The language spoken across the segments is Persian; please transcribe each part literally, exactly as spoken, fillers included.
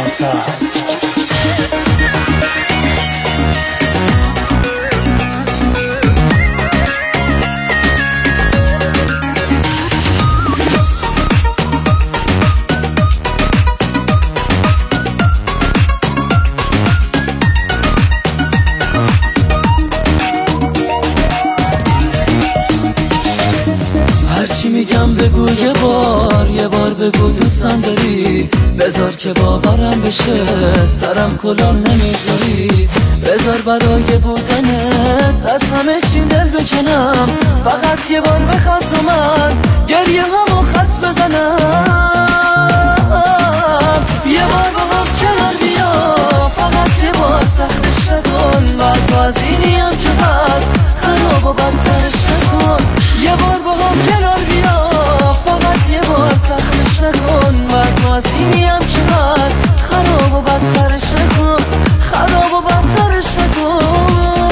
پارسا. هرچی میگم بگو یه بار، یه بار بگو دوستم داری. بذار که باورم بشه سرم کلاه نمیذاری. بذار برای بودنت از همه چی دل بکنم. فقط یه بار بخواد تو من گریه همو خط بزنم. یه بار با هم کنار بیا، فقط یه بار سختش نکن. وز وزینی هم که هست خراب و بدترش نکن. یه بار با هم کنار بیا، فقط یه بار سختش نکن. وز وزینی هم که هست خراب و بدترش نکن. خراب و بدترش نکن.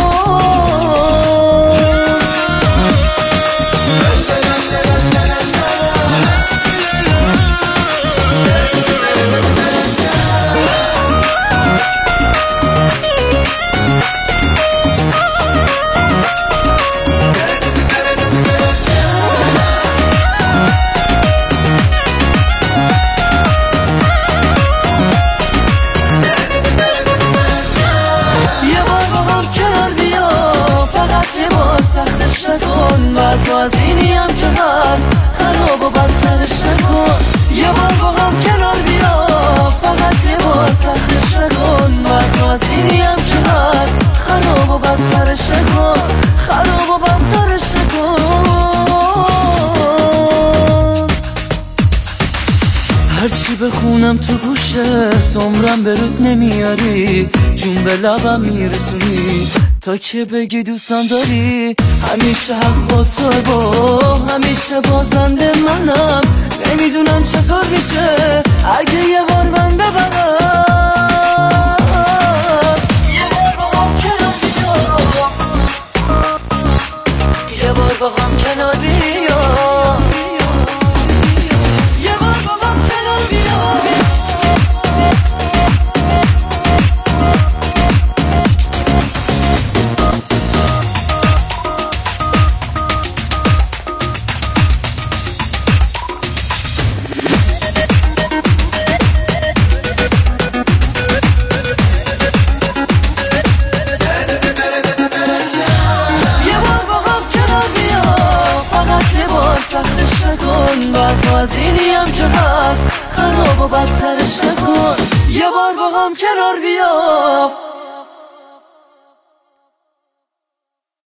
سختش نکن. وز وزینی هم که هست خراب و بدترش نکن. یه بار با هم کنار بیا، فقط یه بار سختش نکن. وز وزینی هم که هست خراب و بدترش نکن. خراب و بدترش نکن. هرچی بخونم تو گوشت عمرم برود نمیاری. جون به لبم میرسونی تا که بگی دوستم داری. همیشه حق با تو با همیشه بازنده منم. نمیدونم چطور میشه اگه یه بار من ببرم. یه بار با هم کنار بیا، یه بار با هم کنار بیا. سختش نکن. وز وزینی هم که هست خراب و بدترش نکن. یه بار با هم کنار بیا.